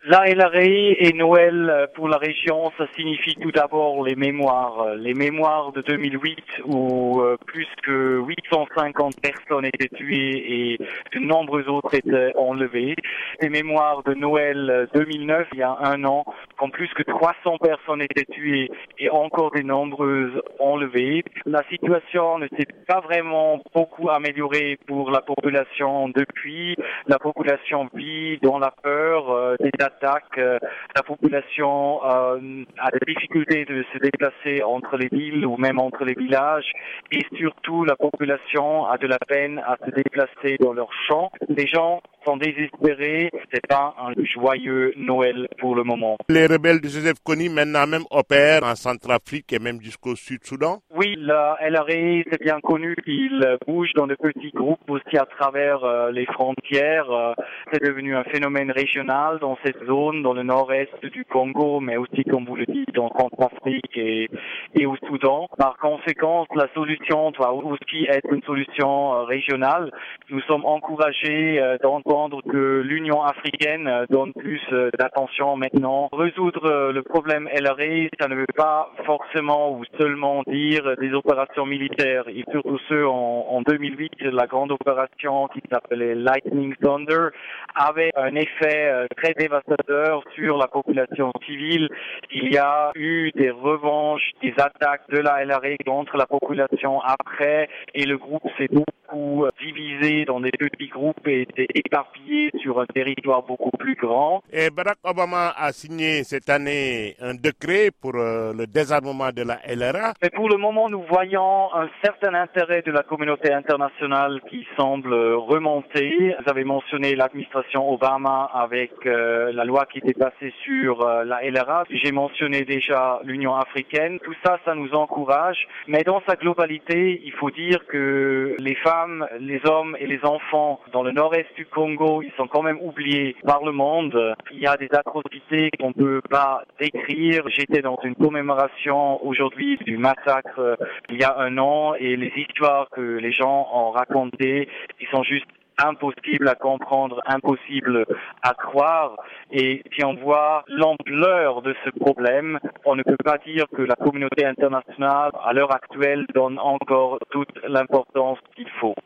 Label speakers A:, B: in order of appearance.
A: La LRA et Noël pour la région, ça signifie tout d'abord les mémoires. Les mémoires de 2008 où plus que 850 personnes étaient tuées et de nombreux autres étaient enlevés. Les mémoires de Noël 2009, il y a un an, quand plus que 300 personnes étaient tuées et encore de nombreuses enlevées. La situation ne s'est pas vraiment beaucoup améliorée pour la population depuis. La population vit dans la peur des attaques. La population a des difficultés de se déplacer entre les villes ou même entre les villages. Et surtout, la population a de la peine à se déplacer dans leurs champs. Les gens sont désespérés. C'est pas un joyeux Noël pour le moment.
B: Les rebelles de Joseph Kony maintenant même opèrent en Centrafrique et même jusqu'au Sud-Soudan.
A: Oui, la LRA, c'est bien connu qu'ils bougent dans de petits groupes aussi à travers les frontières. C'est devenu un phénomène régional dans cette zone, dans le nord-est du Congo, mais aussi, comme vous le dites, en Centrafrique et au Soudan. Par conséquent, la solution doit aussi être une solution régionale. Nous sommes encouragés d'entendre que l'Union africaine donne plus d'attention maintenant. Résoudre le problème LRA, ça ne veut pas forcément ou seulement dire des opérations militaires, et surtout ceux en 2008, la grande opération qui s'appelait Lightning Thunder avait un effet très dévastateur sur la population civile. Il y a eu des revanches, des attaques de la LRA contre la population après, et le groupe s'est beaucoup divisé dans des petits groupes et était éparpillé sur un territoire beaucoup plus grand.
B: Et Barack Obama a signé cette année un décret pour le désarmement de la LRA.
A: Mais pour le moment, nous voyons un certain intérêt de la communauté internationale qui semble remonter. Vous avez mentionné l'administration Obama avec la loi qui était passée sur la LRA. J'ai mentionné déjà l'Union africaine. Tout ça, ça nous encourage. Mais dans sa globalité, il faut dire que les femmes, les hommes et les enfants dans le nord-est du Congo, ils sont quand même oubliés par le monde. Il y a des atrocités qu'on ne peut pas décrire. J'étais dans une commémoration aujourd'hui du massacre il y a un an et les histoires que les gens ont racontées, ils sont juste impossibles à comprendre, impossibles à croire. Et si on voit l'ampleur de ce problème, on ne peut pas dire que la communauté internationale, à l'heure actuelle, donne encore toute l'importance qu'il faut.